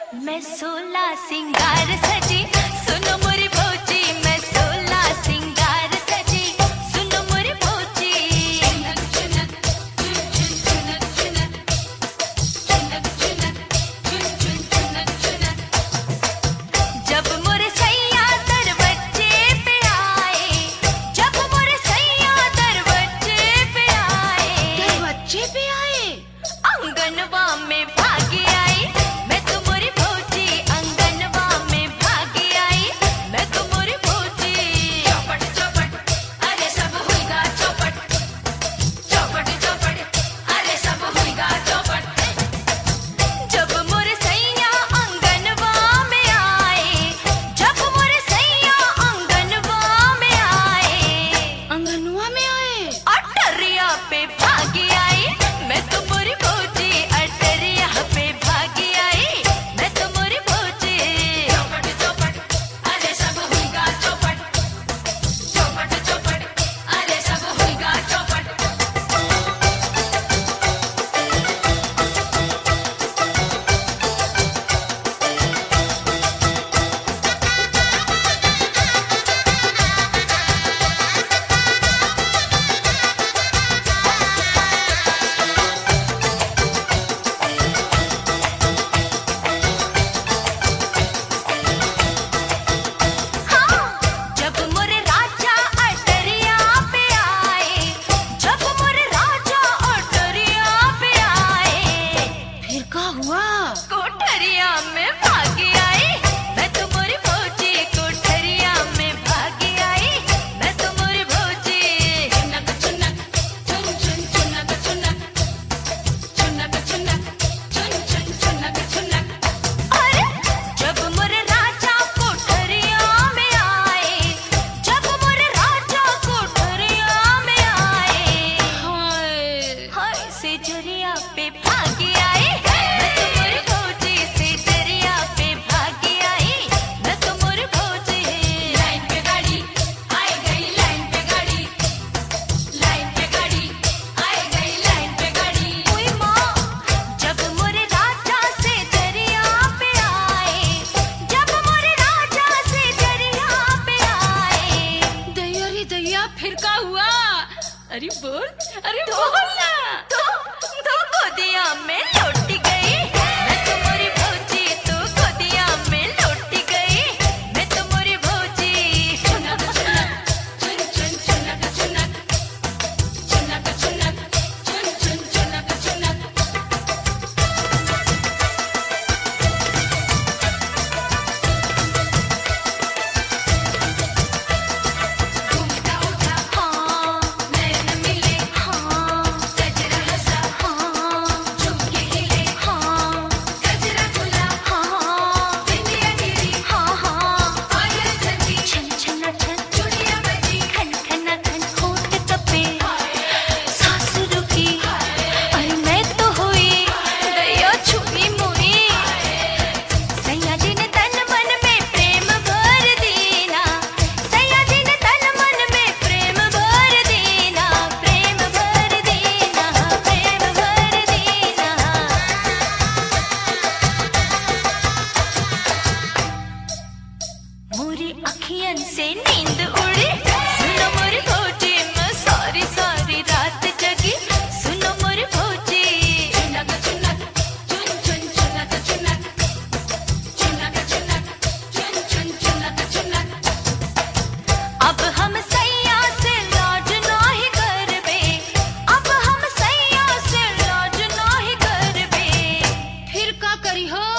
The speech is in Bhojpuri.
मैं 16 सिंगार सजी, सुनो मोरी भौजी, मैं 16 सिंगार सजी, सुनो मोरी भौजी। चुनक चुनक चुन चुन चुनक चुनक, चुनक चुनक चुन चुन चुनक चुनक। जब मोरे सैया दरवाजे पे आए, जब मोरे सैया दरवाजे पे आए, दरवाजे पे आए, अंगनवा में भागी आई, मैं तो मोरी भौजी, अंगनवा में भागी आई, मैं तो मोरी भौजी। चौपट चौपट अरे सब हुईगा चौपट, चौपट चौपट अरे सब हुईगा चौपट। जब मोरे सैया अंगनवा में आए, जब मोरे सैया अंगनवा में आए, अंगनुआ में आए, अटरिया पे भागी आई, मैं तो मोरी भौजी, अटरिया पे भागी आई, मैं तो मोरी भौजी। चौपट चौपट अरे सब हुईगा चौपट, चौपट चौपट अरे सब हुईगा चौपट। जब मोरे राजा अटरिया पे आए, जब मोरे राजा अटरिया पे आए, फिर का हुआ? कोठरिया में भागी आई, मैं तो मोरी भौजी, कोठरिया में भागी आई, मैं तो मोरी भौजी। चुनक चुनक चुन चुन चुनक चुनक, चुनक चुनक चुन चुन चुनक चुनक। अरे जब मोरे राजा कोठरिया में आए, जब मोरे राजा कोठरिया में आए, हाय, हाय सेजरिया पे भागी आई, मैं तो मोरी भौजी, सेजरिया पे भागी आई, मैं तो मोरी भौजी। लाइन पे गाड़ी आई गई, लाइन पे गाड़ी, लाइन पे गाड़ी आई गई, लाइन पे गाड़ी। ओए माँ, जब मोरे राजा सेजरिया पे आए, जब मोरे राजा सेजरिया पे आए, दैया रे दैया, फिर का हुआ? अरे बोल, अरे तो बोल ना। गोदिया में लौट गई, मैं तो मोरी भौजी, तो गोदिया में लौट गई, मैं तो मोरी भौजी। चुनक चुनक चुन चुन चुनक चुनक, चुनक चुनक चुन चुन चुनक चुनक। घूमता उठा हाँ, नैन मिले हाँ, गजरा हंसा हाँ, झुमके हिले हाँ, गजरा खुला हाँ, बिंदिया गिरी हाँ हाँ, पायल झनकी छन छन छन, चूड़ियां बजी खन खन खन, होठ कपे सांस रुकी, अरे मैं तो हुई दैया छुई मुई। सैया जी ने तन मन में प्रेम भर दीना, सैया जी ने तन मन में प्रेम भर दीना, प्रेम भर दीना, प्रेम भर दीना। मोरी अखियन से नींद उड़ी, सुनो मोरी भौजी, मैं सारी सारी रात जगी, सुनो मोरी भौजी। चुनक चुनक चुन चुन चुनक चुनक, चुनक चुनक चुन चुन चुनक चुनक। अब हम सैया से लाज नाही करबे, अब हम सैया से लाज नाही करबे। फिर का करी हो?